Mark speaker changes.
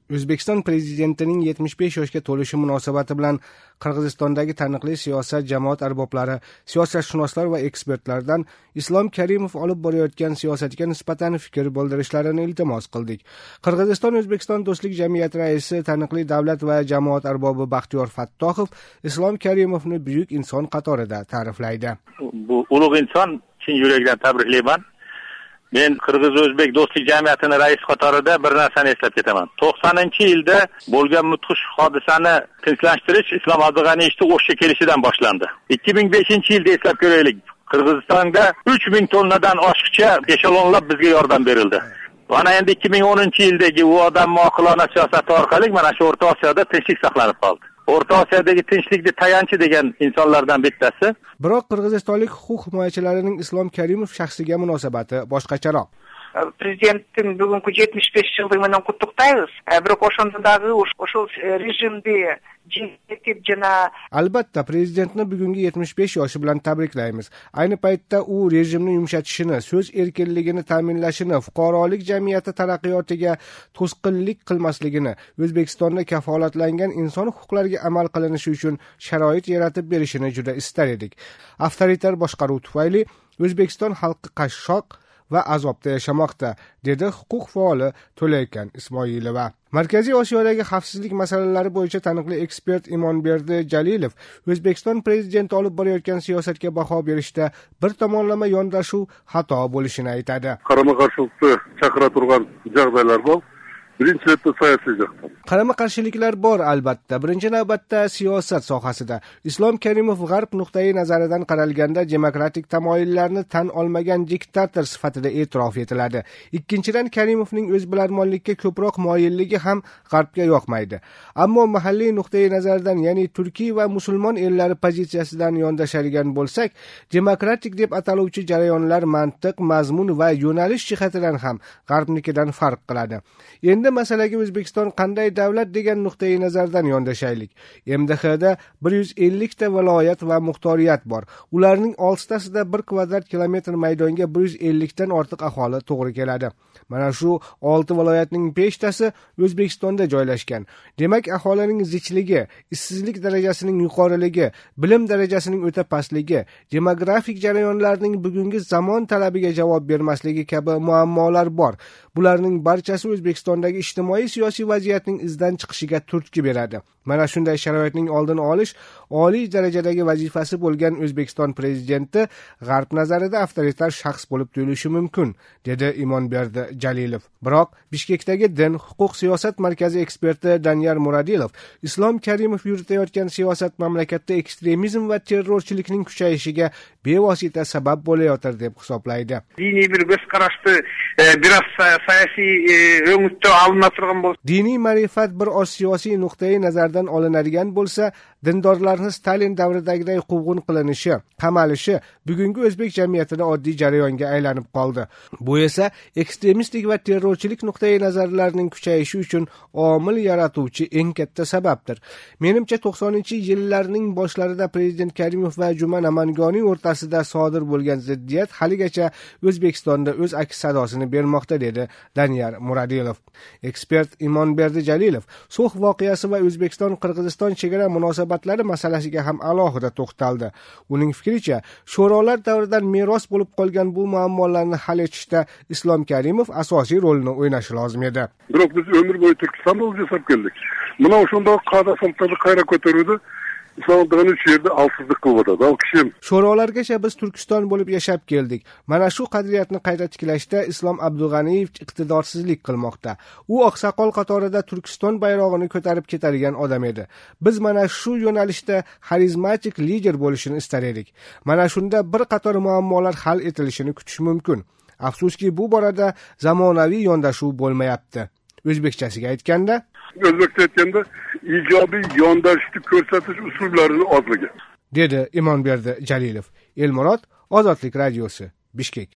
Speaker 1: O'zbekiston prezidentining 75 yoshga to'lishi munosabati bilan Qirg'izistondagi taniqli siyosat jamoat arboblari, siyosatshunoslar va ekspertlardan Islom Karimov olib borayotgan siyosatga nisbatan fikr bildirishlarini iltimos qildik. Qirg'iziston O'zbekiston do'stlik jamiyati raisi, taniqli davlat va jamoat arbobi Baxtiyor Fattohov Islom Karimovni buyuk inson qatorida ta'riflaydi.
Speaker 2: Bu ulug' inson, chin yurakdan tabriklayman. Men Qirg'iz-O'zbek do'stlik jamiyatini rais qatorida bir narsani eslab ketaman. 90-yilda bo'lgan mudhish hodisani tinchlashtirish Islom Abdug'aniyevning O'shga kelishidan boshlandi. 2005-yilda eslab ko'raylik. Qirg'izistonda 3000 tonnadan oshiqcha eshelonlab bizga yordam berildi. Mana endi 2010-yildagi u odam oqilona siyosati orqali mana shu O'rta Osiyoda tinchlik saqlanib qoldi. O'rta Osiyodagi tinchlikni tayanchi degan insonlardan bittasi.
Speaker 1: Biroq qirg'izistonlik huquq himoyachilarining Islom Karimov shaxsiga munosabati boshqacharoq.
Speaker 3: Президенттин бүгүнкү 75 жылдыгы менен куттуктайбыз. Бирок ошондо дагы ошол режимди жетип жана
Speaker 1: Albatta prezidentni bugungi 75 yoshi bilan tabriklaymiz. Ayni paytda u rejimni yumshatishini, so'z erkinligini ta'minlashini, fuqarolik jamiyati taraqqiyotiga to'sqinlik qilmasligini, O'zbekistonda kafolatlangan inson huquqlariga amal qilinishi uchun sharoit yaratib berishini juda istar edik. Avtoritar boshqaruv tufayli O'zbekiston xalqi qashshoq va azobda yashamoqda, dedi huquq faoli To'laykan Ismoilova. Markaziy Osiyodagi xavfsizlik masalalari bo'yicha taniqli ekspert Imonberdi Jalilov O'zbekiston prezidenti olib borayotgan siyosatga baho berishda bir tomonlama yondashuv xato bo'lishini aytadi.
Speaker 4: Qarama-qarshilikni chaqira turgan jag'daylar bor. Birinchi navbatda siyosiy jihatdan.
Speaker 1: Qarama-qarshiliklar bor albatta. Birinchi navbatda siyosat sohasida. Islom Karimov g'arb nuqtai nazaridan qaralganda demokratik tamoyillarni tan olmagan diktator sifatida e'tirof etiladi. Ikkinchidan, Karimovning o'zbilarmonlikka ko'proq moyilligi ham g'arbga yoqmaydi. Ammo mahalliy nuqtai nazardan, ya'ni Turkiy va musulmon ellari pozitsiyasidan yondashadigan bo'lsak, demokratik deb ataluvchi jarayonlar mantiq, mazmun va yo'nalish jihatidan ham g'arbnikidan farq qiladi. Endi masalaga O'zbekiston qanday davlat degan nuqtai nazardan yondashaylik. MDHda 150 ta viloyat va muxtoriyat bor. Ularning 6 tasida 1 kvadrat kilometr maydonga 150 dan ortiq aholi to'g'ri keladi. Mana shu 6 viloyatning 5 tasi O'zbekistonda joylashgan. Demak, aholining zichligi, ishsizlik darajasining yuqoriligi, bilim darajasining o'ta pastligi, demografik jarayonlarning bugungi zamon talabiga javob bermasligi kabi muammolar bor. Bularning barchasi O'zbekistondagi ijtimoiy siyosiy vaziyatning izdan chiqishiga turtki beradi. Mana shunday sharoitning oldini olish oliy darajadagi vazifasi bo'lgan O'zbekiston prezidenti g'arb nazarida avtoritar shaxs bo'lib tuyulishi mumkin, dedi Imonberdi Jalilov. Biroq Bishkekdagi din, huquq, siyosat markazi eksperti Danyar Muradilov Islom Karimov yuritayotgan siyosat mamlakatda ekstremizm va terrorchilikning kuchayishiga bevosita sabab bo'layotir deb hisoblaydi.
Speaker 3: diniy bir ko'z qarashni biraz siyosiy o'ngitda alınma turgan bo'lsa,
Speaker 1: Diniy ma'rifat bir oz siyosiy nuqtai nazardan olinadigan bo'lsa, dindorlarni Stalin davridagiday quvg'in qilinishi, qamalishi bugungi o'zbek jamiyatida oddiy jarayonga aylanib qoldi. Bu esa ekstremistik va terrorchilik nuqtai nazarlarining kuchayishi uchun omil yaratuvchi eng katta sababdir. Menimcha 90-yillarning boshlarida prezident Karimov va Juma Namangoniy o'rtasida sodir bo'lgan ziddiyat haligacha O'zbekistonda o'z aks sadosini bermoqda, dedi Danyar Muradilov. Ekspert Imonberdi Jalilov So'x voqeasi va O'zbekiston-Qirg'iziston chegara munosabatlari masalasiga ham alohida to'xtaldi. Uning fikricha, sho'rolar davridan meros bo'lib qolgan bu muammolarni hal etishda Islom Karimov asosiy rolni o'ynashi lozim edi.
Speaker 4: Biroq biz ömür boyu Turkistonda jasab keldik. Mana o'shunda qoida-qoidalarni qayta ko'taruvdi. Islomdan uch yerda alsizlik qildi. Al kishim.
Speaker 1: Sho'rolargacha biz Turkiston bo'lib yashab keldik. Mana shu qadriyatni qayta tiklashda Islom Abdug'aniyev iqtidorsizlik qilmoqda. U oqsoqol qatorida Turkiston bayrog'ini ko'tarib ketadigan odam edi. Biz mana shu yo'nalishda xarizmatik lider bo'lishini istar edik. Mana shunda bir qator muammolar hal etilishini kutish mumkin. Afsuski bu borada zamonaviy yondashuv bo'lmayapti. O'zbekchasiga aytganda,
Speaker 4: ijobiy yondashishni ko'rsatish usullarini ozligi,
Speaker 1: dedi Imonberdi Jalilov. Elmurod, Ozodlik radiosi, Bishkek.